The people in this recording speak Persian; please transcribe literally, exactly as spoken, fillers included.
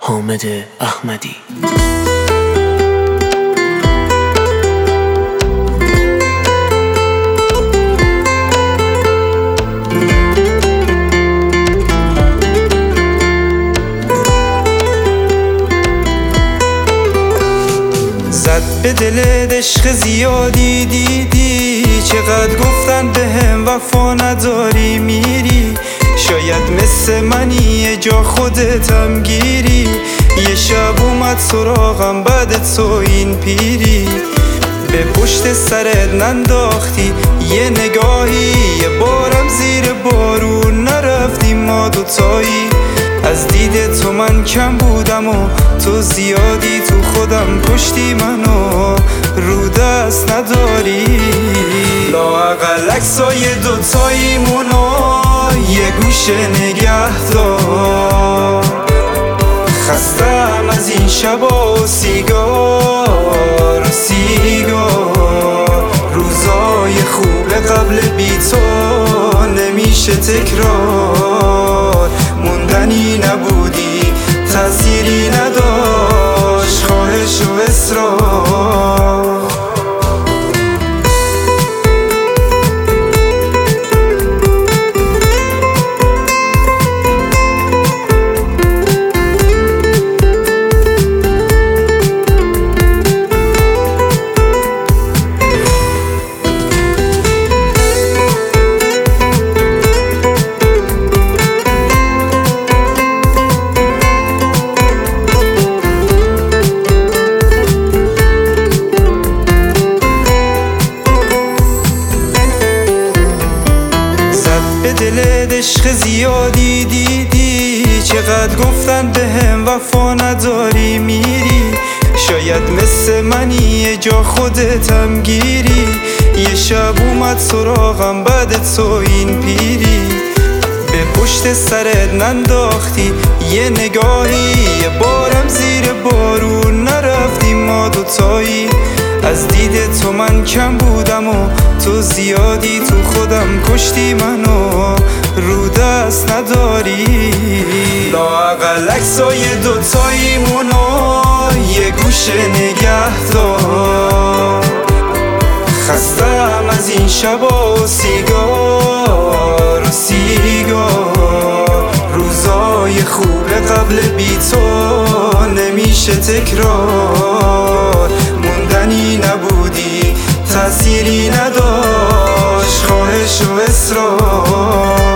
حامد احمدی. زد به دل عشق زیادی دیدی، چقدر گفتن به هم وفا نداری میری. شاید مثل منی یه جا خودتم گیری، یه شب اومد سراغم بعد تو این پیری. به پشت سرت ننداختی یه نگاهی، یه بارم زیر بارون نرفتیم ما دوتایی. از دید تو من کم بودم و تو زیادی، تو خودم کشتی منو رو دست نداری. لااقل عکسای دوتاییمونو یه گوشه نگه دار. خستم از این شبا و سیگار و سیگار. روزای خوب قبل بی تو نمیشه تکرار. موندنی نبودی تأثیری نداشت خواهش و اصرار. به دل عشق زیادی دیدی، چقدر گفتن به هم وفا نداری میری. شاید مثل منی یه جا خودتم گیری، یه شب اومد سراغم بعد تو این پیری. به پشت سرت ننداختی یه نگاهی، یه بارم زیر بارون نرفتیم ما دوتایی. از دید تو من کم بودم و تو زیادی، تو خودم کشتی منو رو دست نداری. لااقل عکسای دوتاییمونو یه گوشه نگه دار. خستم از این شبا و سیگار و سیگار. روزای خوب قبل بی تو نمیشه تکرار. موندنی نبودی تأثیری نداشت خواهش و اصرار.